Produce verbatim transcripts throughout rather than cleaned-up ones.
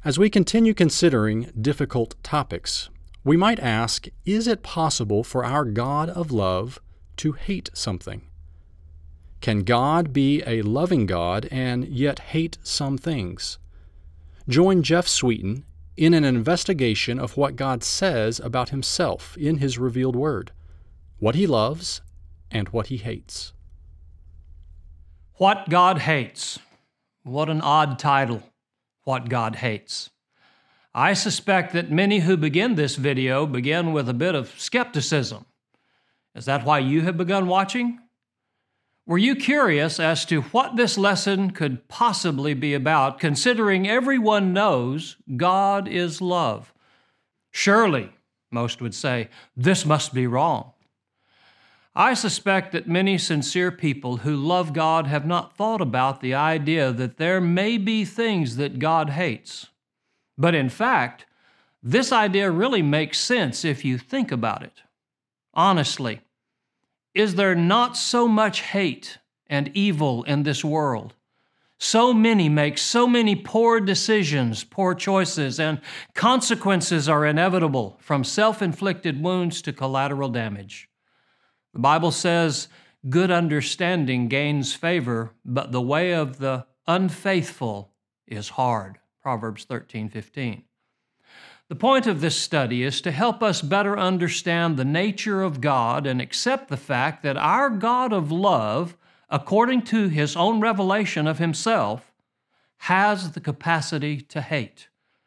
As we continue considering difficult topics, we might ask, is it possible for our God of love to hate something? Can God be a loving God and yet hate some things? Join Jeff Sweeten in an investigation of what God says about Himself in His revealed Word, what He loves and what He hates. What God hates. What an odd title, What God Hates. I suspect that many who begin this video begin with a bit of skepticism. Is that why you have begun watching? Were you curious as to what this lesson could possibly be about, considering everyone knows God is love? Surely, most would say, this must be wrong. I suspect that many sincere people who love God have not thought about the idea that there may be things that God hates. But in fact, this idea really makes sense if you think about it. Honestly, is there not so much hate and evil in this world? So many make so many poor decisions, poor choices, and consequences are inevitable, from self-inflicted wounds to collateral damage. The Bible says, good understanding gains favor, but the way of the unfaithful is hard. Proverbs thirteen fifteen. The point of this study is to help us better understand the nature of God and accept the fact that our God of love, according to His own revelation of Himself, has the capacity to hate.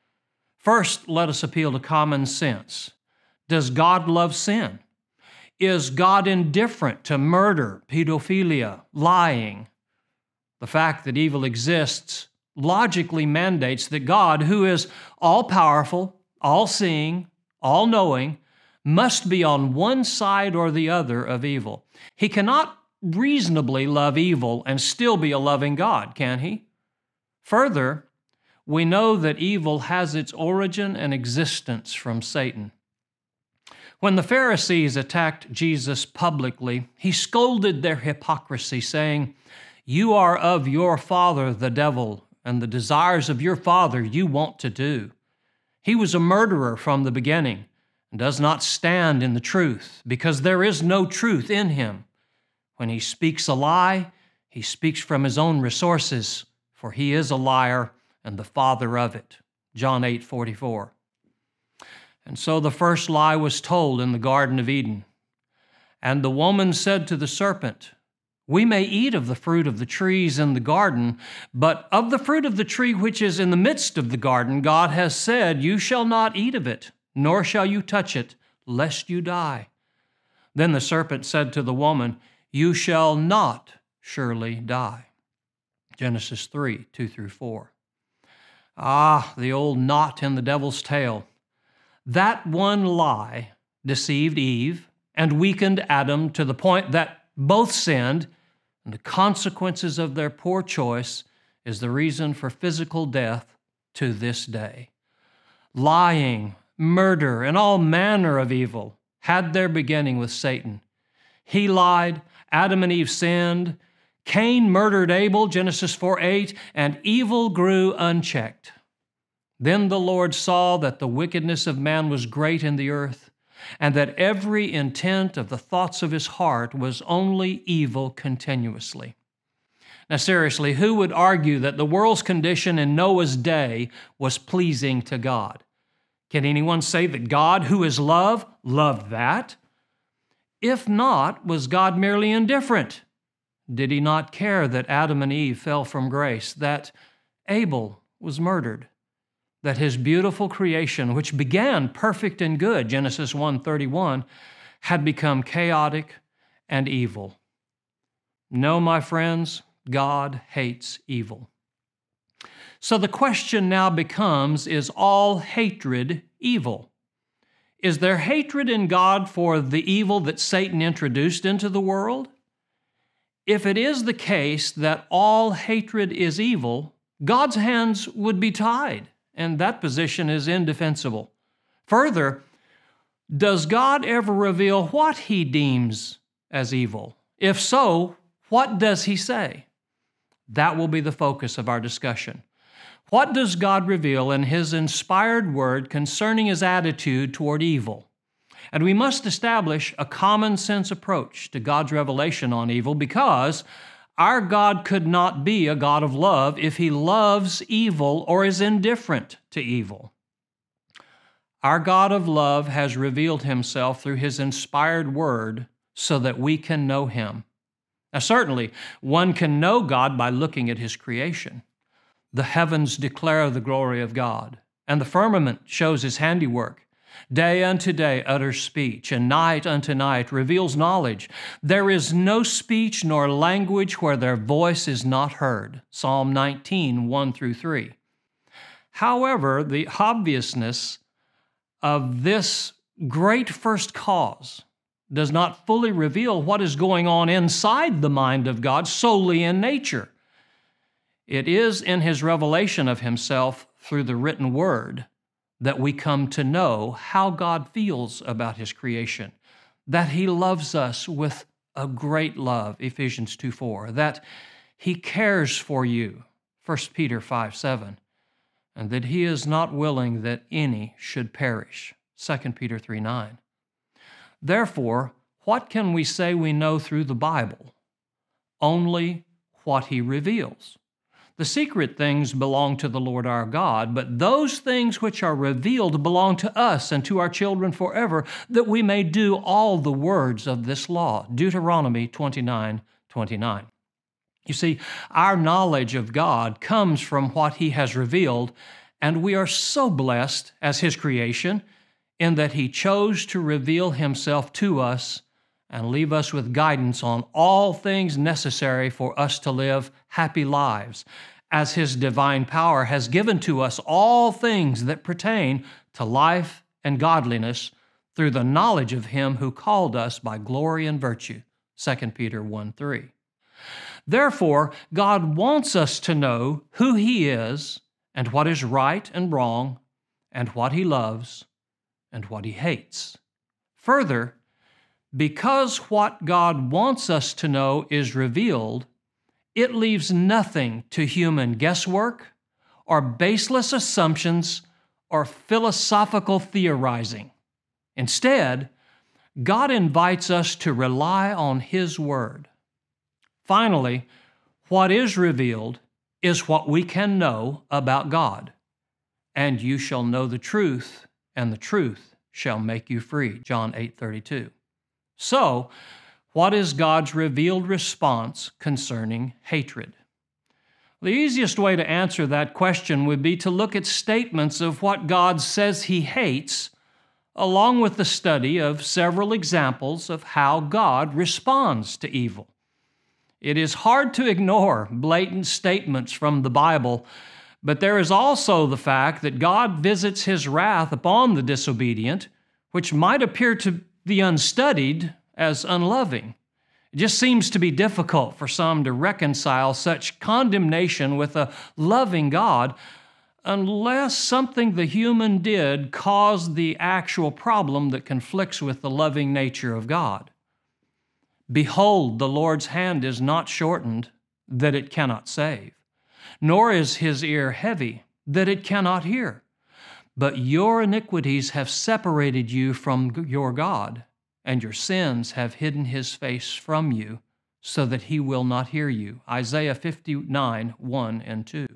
First, let us appeal to common sense. Does God love sin? Is God indifferent to murder, pedophilia, lying? The fact that evil exists logically mandates that God, who is all-powerful, all-seeing, all-knowing, must be on one side or the other of evil. He cannot reasonably love evil and still be a loving God, can He? Further, we know that evil has its origin and existence from Satan. When the Pharisees attacked Jesus publicly, He scolded their hypocrisy, saying, "You are of your father the devil, and the desires of your father you want to do." He was a murderer from the beginning and does not stand in the truth, because there is no truth in Him. When He speaks a lie, He speaks from His own resources, for He is a liar and the father of it. John eight forty-four. And so the first lie was told in the Garden of Eden. And the woman said to the serpent, "We may eat of the fruit of the trees in the garden, but of the fruit of the tree which is in the midst of the garden, God has said, you shall not eat of it, nor shall you touch it, lest you die." Then the serpent said to the woman, "You shall not surely die." Genesis three, two through four. Ah, the old knot in the devil's tail. That one lie deceived Eve and weakened Adam to the point that both sinned, and the consequences of their poor choice is the reason for physical death to this day. Lying, murder, and all manner of evil had their beginning with Satan. He lied, Adam and Eve sinned, Cain murdered Abel, Genesis four eight, and evil grew unchecked. Then the Lord saw that the wickedness of man was great in the earth, and that every intent of the thoughts of his heart was only evil continuously. Now seriously, who would argue that the world's condition in Noah's day was pleasing to God? Can anyone say that God, who is love, loved that? If not, was God merely indifferent? Did He not care that Adam and Eve fell from grace, that Abel was murdered, that his beautiful creation, which began perfect and good, Genesis one thirty-one, had become chaotic and evil? No, my friends, God hates evil. So the question now becomes, is all hatred evil? Is there hatred in God for the evil that Satan introduced into the world? If it is the case that all hatred is evil, God's hands would be tied, and that position is indefensible. Further, does God ever reveal what He deems as evil? If so, what does He say? That will be the focus of our discussion. What does God reveal in His inspired word concerning His attitude toward evil? And we must establish a common sense approach to God's revelation on evil, because our God could not be a God of love if He loves evil or is indifferent to evil. Our God of love has revealed Himself through His inspired word so that we can know Him. Now, certainly, one can know God by looking at His creation. The heavens declare the glory of God, and the firmament shows His handiwork. Day unto day utters speech, and night unto night reveals knowledge. There is no speech nor language where their voice is not heard. Psalm nineteen, one through three. However, the obviousness of this great first cause does not fully reveal what is going on inside the mind of God solely in nature. It is in His revelation of Himself through the written word that we come to know how God feels about His creation, that He loves us with a great love, Ephesians two four, that He cares for you, First Peter five seven, and that He is not willing that any should perish, Second Peter three nine. Therefore, what can we say we know through the Bible? Only what He reveals. The secret things belong to the Lord our God, but those things which are revealed belong to us and to our children forever, that we may do all the words of this law. Deuteronomy twenty-nine twenty-nine. You see, our knowledge of God comes from what He has revealed, and we are so blessed as His creation in that He chose to reveal Himself to us and leave us with guidance on all things necessary for us to live happy lives, as His divine power has given to us all things that pertain to life and godliness through the knowledge of Him who called us by glory and virtue, Second Peter one three. Therefore, God wants us to know who He is and what is right and wrong and what He loves and what He hates. Further, because what God wants us to know is revealed, it leaves nothing to human guesswork or baseless assumptions or philosophical theorizing. Instead, God invites us to rely on His Word. Finally, what is revealed is what we can know about God. And you shall know the truth, and the truth shall make you free. John eight thirty-two. So, what is God's revealed response concerning hatred? The easiest way to answer that question would be to look at statements of what God says He hates, along with the study of several examples of how God responds to evil. It is hard to ignore blatant statements from the Bible, but there is also the fact that God visits His wrath upon the disobedient, which might appear to the unstudied as unloving. It just seems to be difficult for some to reconcile such condemnation with a loving God unless something the human did caused the actual problem that conflicts with the loving nature of God. Behold, the Lord's hand is not shortened, that it cannot save, nor is His ear heavy, that it cannot hear. But your iniquities have separated you from your God, and your sins have hidden His face from you, so that He will not hear you. Isaiah fifty-nine, one and two.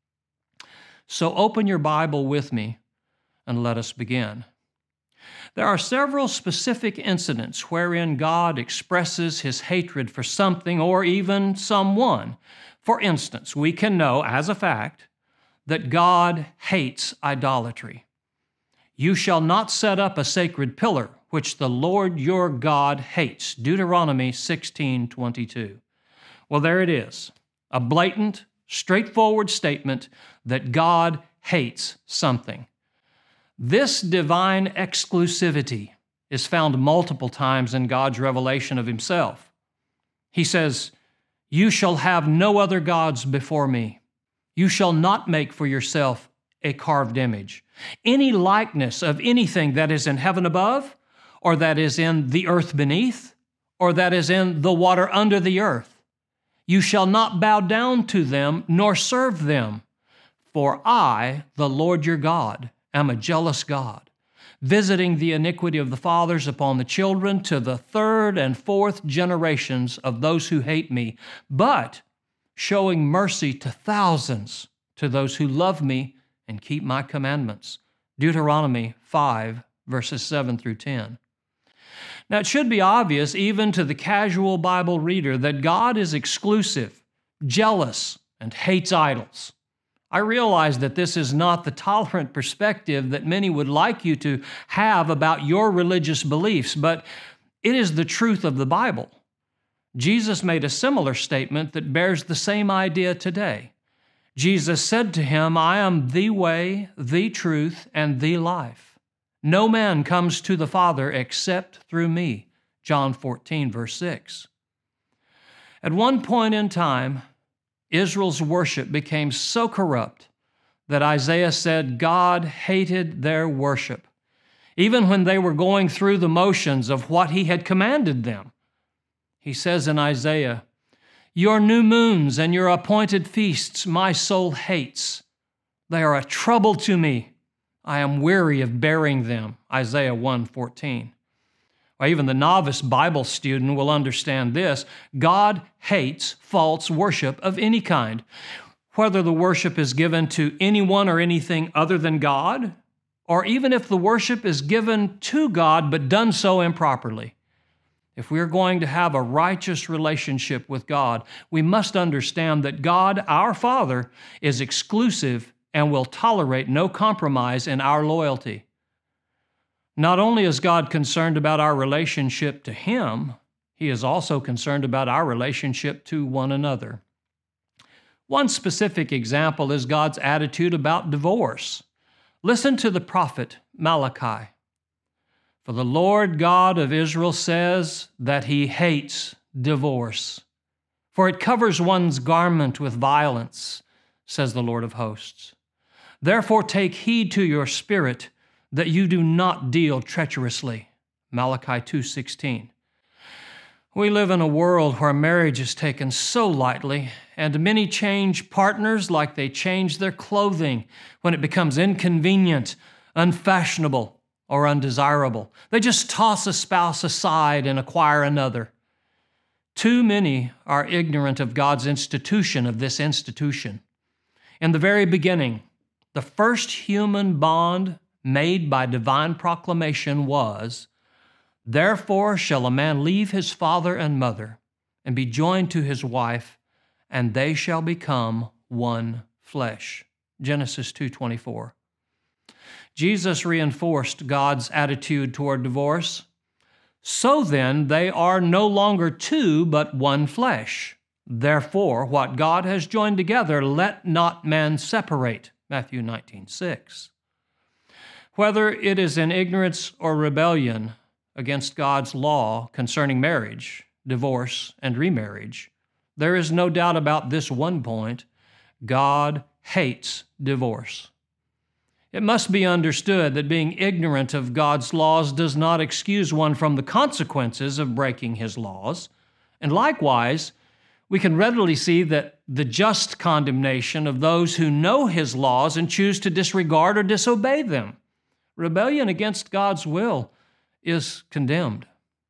So open your Bible with me, and let us begin. There are several specific incidents wherein God expresses His hatred for something or even someone. For instance, we can know as a fact that God hates idolatry. You shall not set up a sacred pillar, which the Lord your God hates. Deuteronomy sixteen twenty-two. Well, there it is, a blatant, straightforward statement that God hates something. This divine exclusivity is found multiple times in God's revelation of Himself. He says, "You shall have no other gods before me. You shall not make for yourself a carved image, any likeness of anything that is in heaven above, or that is in the earth beneath, or that is in the water under the earth. You shall not bow down to them nor serve them. For I, the Lord your God, am a jealous God, visiting the iniquity of the fathers upon the children to the third and fourth generations of those who hate me, but showing mercy to thousands to those who love me and keep my commandments. Deuteronomy five, verses seven through ten. Now, it should be obvious, even to the casual Bible reader, that God is exclusive, jealous, and hates idols. I realize that this is not the tolerant perspective that many would like you to have about your religious beliefs, but it is the truth of the Bible. Jesus made a similar statement that bears the same idea today. Jesus said to him, I am the way, the truth, and the life. No man comes to the Father except through me. John fourteen, verse six. At one point in time, Israel's worship became so corrupt that Isaiah said God hated their worship, even when they were going through the motions of what he had commanded them. He says in Isaiah, your new moons and your appointed feasts my soul hates. They are a trouble to me. I am weary of bearing them. Isaiah one fourteen. Or even the novice Bible student will understand this. God hates false worship of any kind, whether the worship is given to anyone or anything other than God, or even if the worship is given to God but done so improperly. If we're going to have a righteous relationship with God, we must understand that God, our Father, is exclusive and will tolerate no compromise in our loyalty. Not only is God concerned about our relationship to Him, He is also concerned about our relationship to one another. One specific example is God's attitude about divorce. Listen to the prophet Malachi. For the Lord God of Israel says that He hates divorce, for it covers one's garment with violence, says the Lord of hosts. Therefore take heed to your spirit, that you do not deal treacherously. Malachi two sixteen. We live in a world where marriage is taken so lightly, and many change partners like they change their clothing when it becomes inconvenient, unfashionable, or undesirable. They just toss a spouse aside and acquire another. Too many are ignorant of God's institution of this institution. In the very beginning, the first human bond made by divine proclamation was, therefore shall a man leave his father and mother and be joined to his wife, and they shall become one flesh. Genesis two twenty-four. Jesus reinforced God's attitude toward divorce. So then, they are no longer two, but one flesh. Therefore, what God has joined together, let not man separate. Matthew nineteen six. Whether it is in ignorance or rebellion against God's law concerning marriage, divorce, and remarriage, there is no doubt about this one point: God hates divorce. It must be understood that being ignorant of God's laws does not excuse one from the consequences of breaking His laws. And likewise, we can readily see that the just condemnation of those who know His laws and choose to disregard or disobey them. Rebellion against God's will is condemned.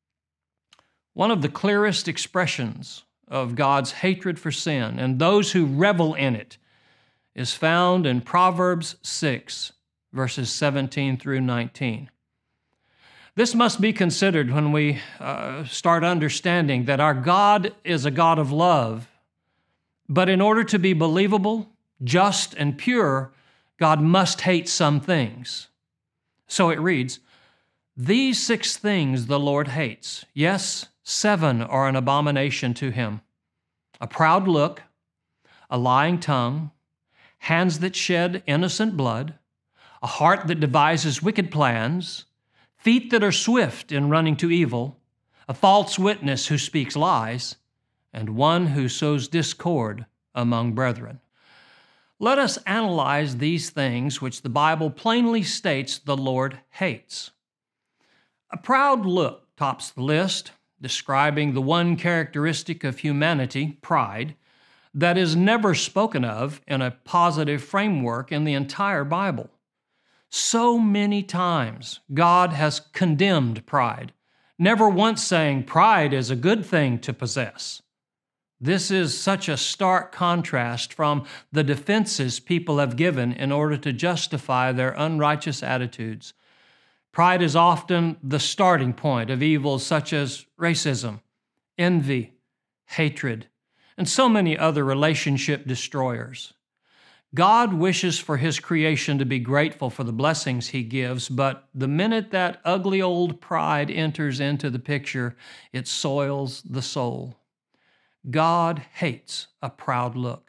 One of the clearest expressions of God's hatred for sin and those who revel in it is found in Proverbs six, verses seventeen through nineteen. This must be considered when we uh, start understanding that our God is a God of love, but in order to be believable, just, and pure, God must hate some things. So it reads, these six things the Lord hates. Yes, seven are an abomination to Him: a proud look, a lying tongue, hands that shed innocent blood, a heart that devises wicked plans, feet that are swift in running to evil, a false witness who speaks lies, and one who sows discord among brethren. Let us analyze these things which the Bible plainly states the Lord hates. A proud look tops the list, describing the one characteristic of humanity, pride, that is never spoken of in a positive framework in the entire Bible. So many times God has condemned pride, never once saying pride is a good thing to possess. This is such a stark contrast from the defenses people have given in order to justify their unrighteous attitudes. Pride is often the starting point of evils such as racism, envy, hatred, and so many other relationship destroyers. God wishes for His creation to be grateful for the blessings He gives, but the minute that ugly old pride enters into the picture, it soils the soul. God hates a proud look.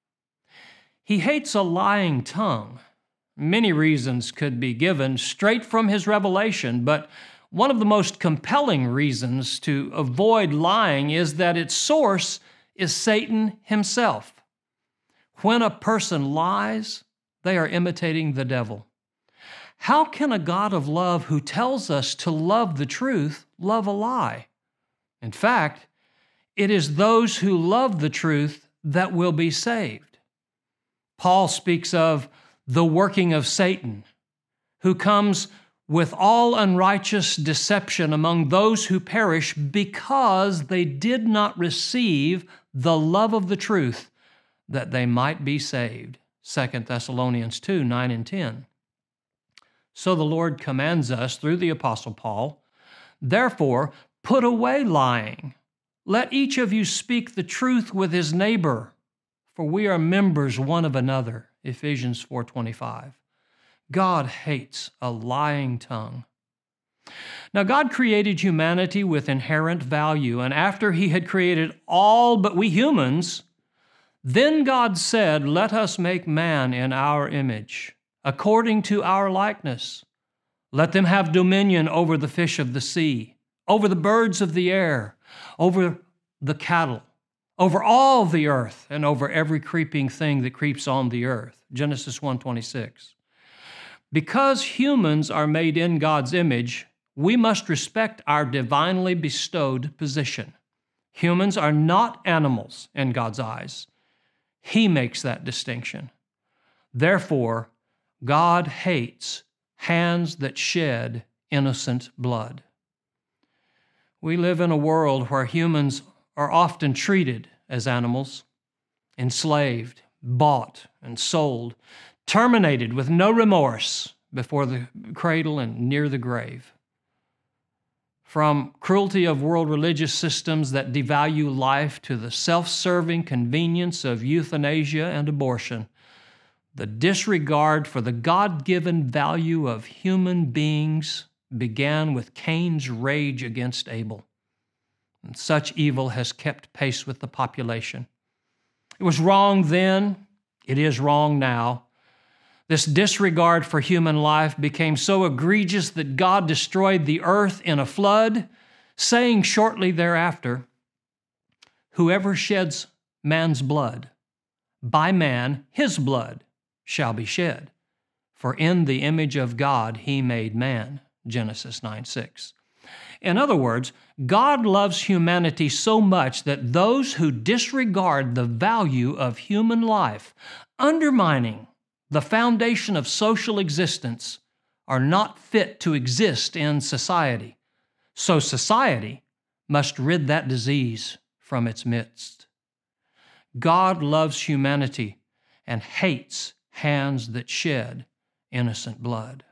He hates a lying tongue. Many reasons could be given straight from His revelation, but one of the most compelling reasons to avoid lying is that its source is Satan himself. When a person lies, they are imitating the devil. How can a God of love who tells us to love the truth love a lie? In fact, it is those who love the truth that will be saved. Paul speaks of the working of Satan, who comes with all unrighteous deception among those who perish because they did not receive the love of the truth that they might be saved. Second Thessalonians two, nine and ten. So the Lord commands us through the Apostle Paul, therefore, put away lying. Let each of you speak the truth with his neighbor, for we are members one of another. Ephesians four twenty-five. God hates a lying tongue. Now, God created humanity with inherent value, and after He had created all but we humans, then God said, let us make man in our image, according to our likeness. Let them have dominion over the fish of the sea, over the birds of the air, over the cattle, over all the earth, and over every creeping thing that creeps on the earth. Genesis one twenty-six. Because humans are made in God's image, we must respect our divinely bestowed position. Humans are not animals in God's eyes. He makes that distinction. Therefore, God hates hands that shed innocent blood. We live in a world where humans are often treated as animals, enslaved, bought, and sold, terminated with no remorse before the cradle and near the grave. From cruelty of world religious systems that devalue life to the self-serving convenience of euthanasia and abortion, the disregard for the God-given value of human beings began with Cain's rage against Abel. And such evil has kept pace with the population. It was wrong then, it is wrong now. This disregard for human life became so egregious that God destroyed the earth in a flood, saying shortly thereafter, whoever sheds man's blood, by man his blood shall be shed. For in the image of God he made man. Genesis nine six. In other words, God loves humanity so much that those who disregard the value of human life, undermining the foundation of social existence, are not fit to exist in society. So society must rid that disease from its midst. God loves humanity and hates hands that shed innocent blood.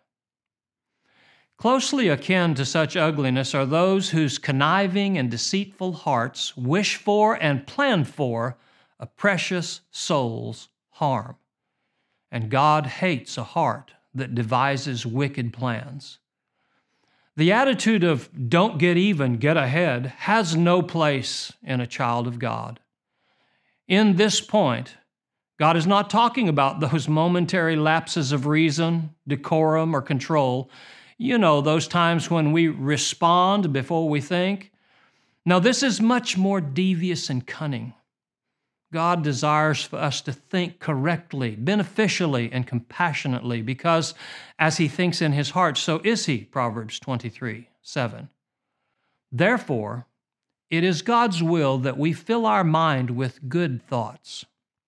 Closely akin to such ugliness are those whose conniving and deceitful hearts wish for and plan for a precious soul's harm. And God hates a heart that devises wicked plans. The attitude of don't get even, get ahead has no place in a child of God. In this point, God is not talking about those momentary lapses of reason, decorum, or control. You know, those times when we respond before we think. Now, this is much more devious and cunning. God desires for us to think correctly, beneficially, and compassionately, because as He thinks in His heart, so is He, Proverbs twenty-three seven. Therefore, it is God's will that we fill our mind with good thoughts.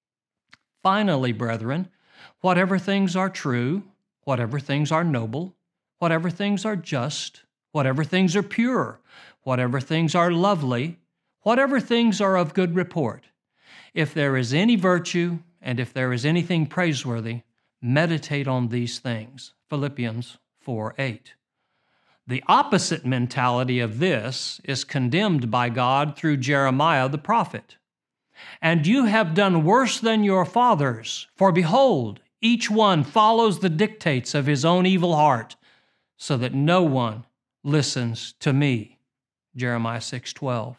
Finally, brethren, whatever things are true, whatever things are noble, whatever things are just, whatever things are pure, whatever things are lovely, whatever things are of good report, if there is any virtue and if there is anything praiseworthy, meditate on these things. Philippians four eight. The opposite mentality of this is condemned by God through Jeremiah the prophet. And you have done worse than your fathers, for behold, each one follows the dictates of his own evil heart, so that no one listens to me. Jeremiah six twelve.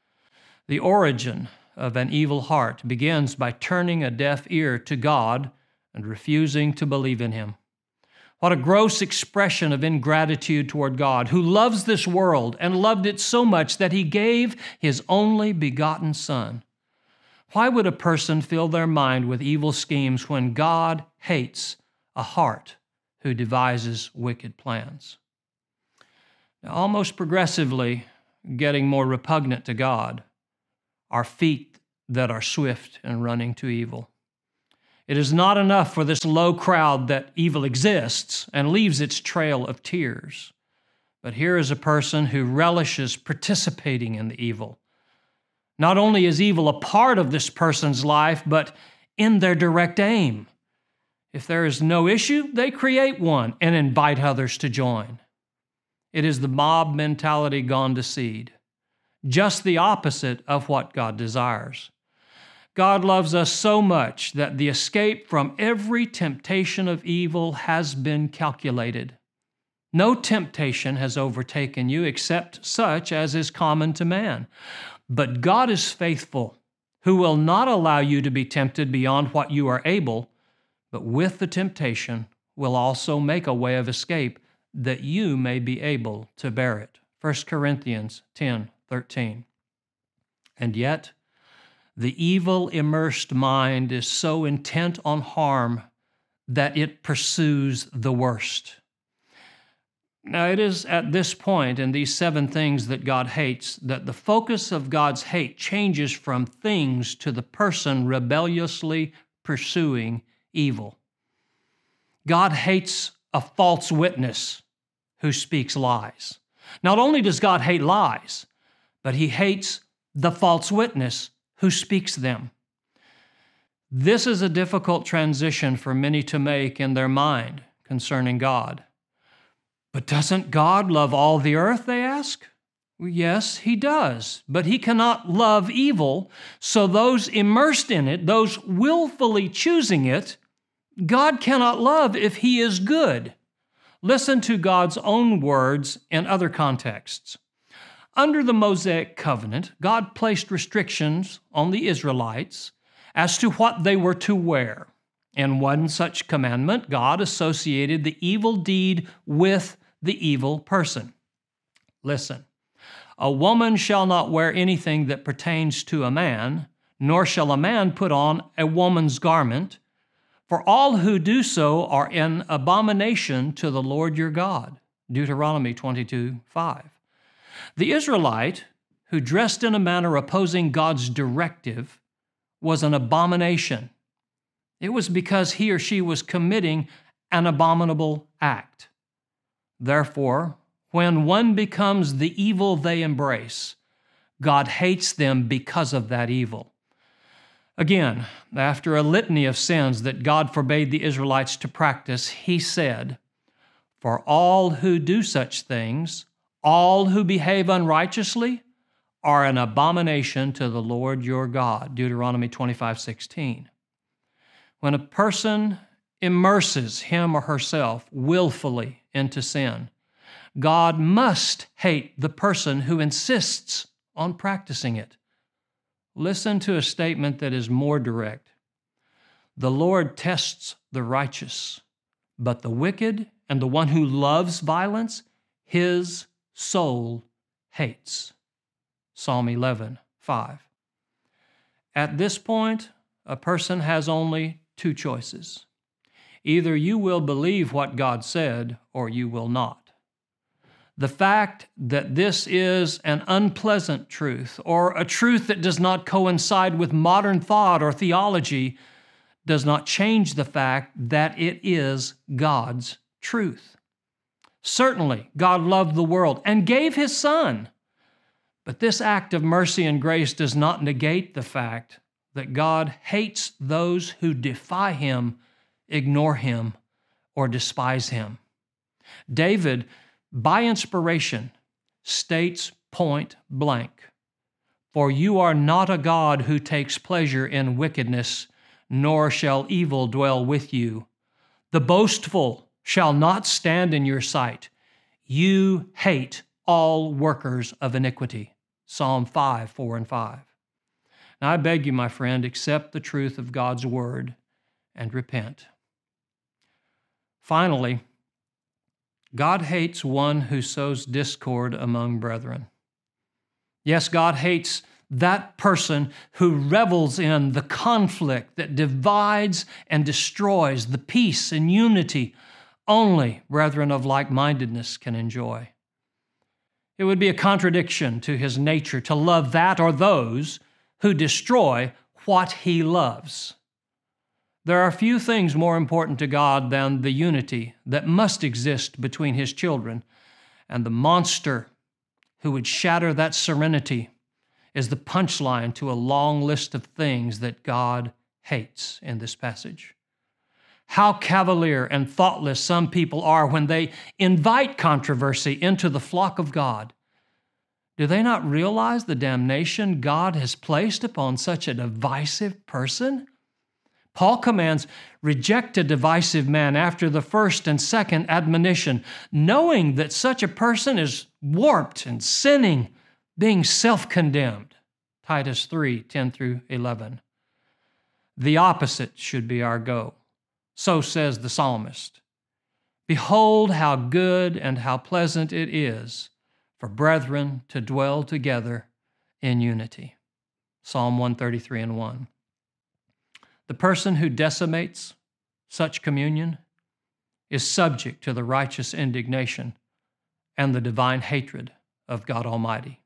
The origin of an evil heart begins by turning a deaf ear to God and refusing to believe in Him. What a gross expression of ingratitude toward God, who loves this world and loved it so much that He gave His only begotten Son. Why would a person fill their mind with evil schemes when God hates a heart who devises wicked plans? Now, almost progressively getting more repugnant to God are feet that are swift in running to evil. It is not enough for this low crowd that evil exists and leaves its trail of tears. But here is a person who relishes participating in the evil. Not only is evil a part of this person's life, but in their direct aim. If there is no issue, they create one and invite others to join. It is the mob mentality gone to seed, just the opposite of what God desires. God loves us so much that the escape from every temptation of evil has been calculated. No temptation has overtaken you except such as is common to man. But God is faithful, who will not allow you to be tempted beyond what you are able, but with the temptation will also make a way of escape that you may be able to bear it. First Corinthians ten thirteen. And yet, the evil immersed mind is so intent on harm that it pursues the worst. Now, it is at this point in these seven things that God hates that the focus of God's hate changes from things to the person rebelliously pursuing evil. God hates a false witness who speaks lies. Not only does God hate lies, but He hates the false witness who speaks them. This is a difficult transition for many to make in their mind concerning God. But doesn't God love all the earth, they ask? Well, yes, He does, but He cannot love evil, so those immersed in it, those willfully choosing it, God cannot love if He is good. Listen to God's own words in other contexts. Under the Mosaic covenant, God placed restrictions on the Israelites as to what they were to wear. In one such commandment, God associated the evil deed with the evil person. Listen, a woman shall not wear anything that pertains to a man, nor shall a man put on a woman's garment, for all who do so are in abomination to the Lord your God. Deuteronomy twenty-two five. The Israelite who dressed in a manner opposing God's directive was an abomination. It was because he or she was committing an abominable act. Therefore, when one becomes the evil they embrace, God hates them because of that evil. Again, after a litany of sins that God forbade the Israelites to practice, He said, "For all who do such things, all who behave unrighteously, are an abomination to the Lord your God." Deuteronomy twenty-five sixteen. When a person immerses him or herself willfully into sin, God must hate the person who insists on practicing it. Listen to a statement that is more direct. The Lord tests the righteous, but the wicked and the one who loves violence, His soul hates. Psalm eleven five. At this point, a person has only two choices. Either you will believe what God said or you will not. The fact that this is an unpleasant truth, or a truth that does not coincide with modern thought or theology, does not change the fact that it is God's truth. Certainly, God loved the world and gave His Son. But this act of mercy and grace does not negate the fact that God hates those who defy Him, ignore Him, or despise Him. David, by inspiration, states point blank, "For you are not a God who takes pleasure in wickedness, nor shall evil dwell with you. The boastful shall not stand in your sight. You hate all workers of iniquity." Psalm five, four and five. Now I beg you, my friend, accept the truth of God's word and repent. Finally, God hates one who sows discord among brethren. Yes, God hates that person who revels in the conflict that divides and destroys the peace and unity only brethren of like-mindedness can enjoy. It would be a contradiction to His nature to love that or those who destroy what He loves. There are few things more important to God than the unity that must exist between His children, and the monster who would shatter that serenity is the punchline to a long list of things that God hates in this passage. How cavalier and thoughtless some people are when they invite controversy into the flock of God. Do they not realize the damnation God has placed upon such a divisive person? Paul commands, "Reject a divisive man after the first and second admonition," knowing that such a person is warped and sinning, being self-condemned. Titus three, ten through eleven. The opposite should be our goal. So says the psalmist, "Behold how good and how pleasant it is for brethren to dwell together in unity." Psalm one thirty-three and one. The person who decimates such communion is subject to the righteous indignation and the divine hatred of God Almighty.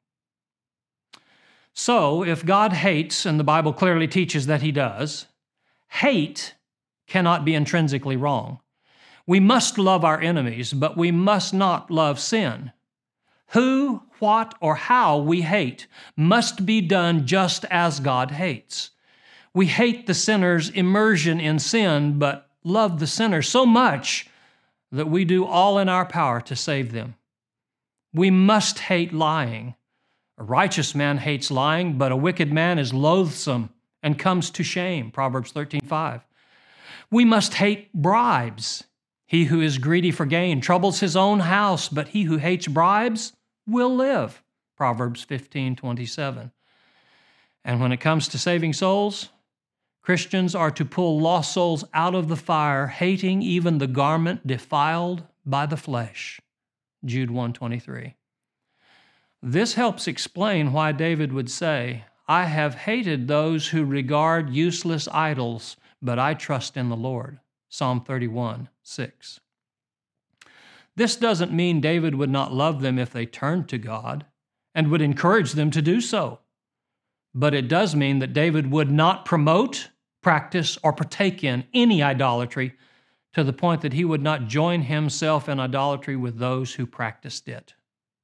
So, if God hates, and the Bible clearly teaches that He does, hate cannot be intrinsically wrong. We must love our enemies, but we must not love sin. Who, what, or how we hate must be done just as God hates. We hate the sinner's immersion in sin, but love the sinner so much that we do all in our power to save them. We must hate lying. A righteous man hates lying, but a wicked man is loathsome and comes to shame. Proverbs thirteen five. We must hate bribes. He who is greedy for gain troubles his own house, but he who hates bribes will live. Proverbs fifteen twenty-seven. And when it comes to saving souls, Christians are to pull lost souls out of the fire, hating even the garment defiled by the flesh. Jude one twenty-three. This helps explain why David would say, "I have hated those who regard useless idols, but I trust in the Lord." Psalm thirty-one six. This doesn't mean David would not love them if they turned to God and would encourage them to do so. But it does mean that David would not promote, practice, or partake in any idolatry to the point that he would not join himself in idolatry with those who practiced it.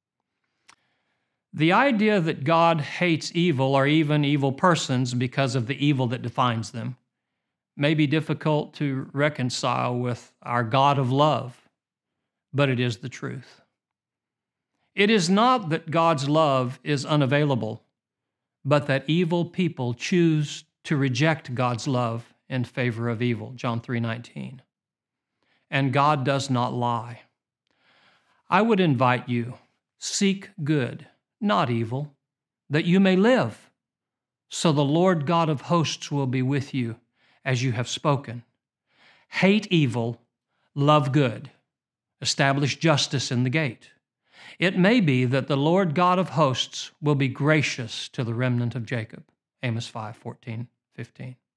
The idea that God hates evil or even evil persons because of the evil that defines them may be difficult to reconcile with our God of love, but it is the truth. It is not that God's love is unavailable, but that evil people choose to reject God's love in favor of evil. John three nineteen. And God does not lie. I would invite you, seek good, not evil, that you may live. So the Lord God of hosts will be with you as you have spoken. Hate evil, love good. Establish justice in the gate. It may be that the Lord God of hosts will be gracious to the remnant of Jacob. Amos five fourteen fifteen.